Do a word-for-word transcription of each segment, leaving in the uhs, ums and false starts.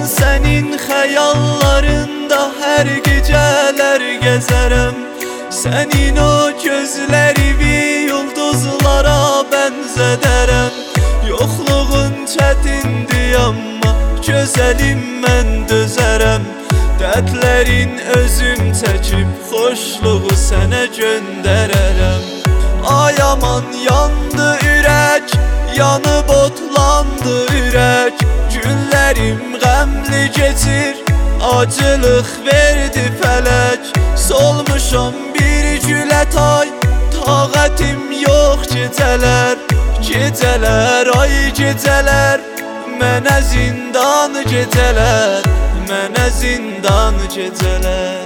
Mən sənin xəyallarında hər gecələr gəzərəm. Sənin o gözlərini ulduzlara bənzədərəm. Yoxluğun çətindir amma gözəlim mən dözərəm. Dərdlərin özüm çəkib xoşluğu sənə göndərərəm. Ay aman yandı ürək, yanıb otlandı ürək. Günlərim qəmli keçir, acılıq verdi fələk. Solmuşam bir gülə tay, taqətim yox gecələr. Gecələr, ay gecələr, mənə zindan gecələr, mənə zindan gecələr.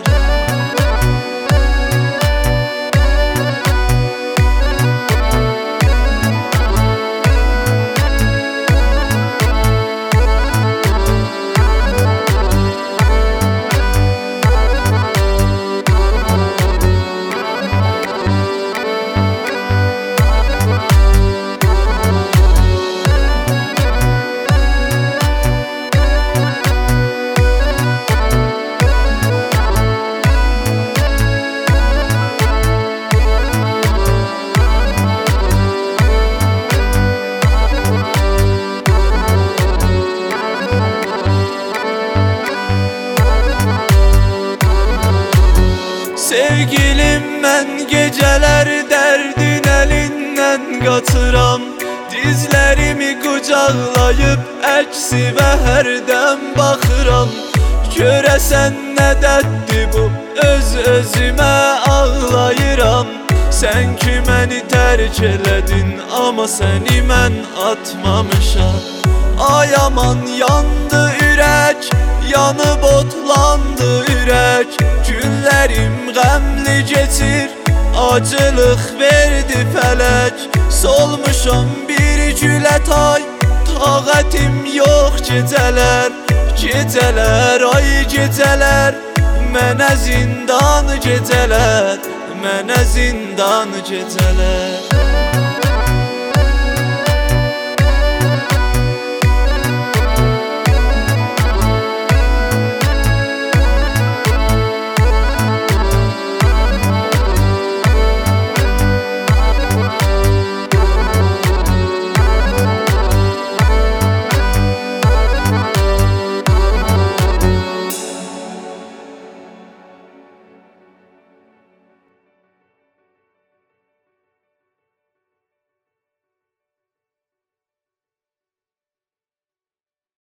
Sevgilim, mən gecələr dərdin əlindən qaçıram. Dizlərimi qucaqlayıb əksi və hərdən baxıram. Görəsən nədəddir bu, öz özümə ağlayıram. Sən ki məni tərk elədin, amma səni mən atmamışam. Ay aman yandı ürək, yanıb otlandı ürək. Günlərim qəmli keçir, acılıq verdi fələk. Solmuşam bir gülə tay, taqətim yox gecələr. Gecələr, ay gecələr, mənə zindan gecələr, mənə zindan gecələr.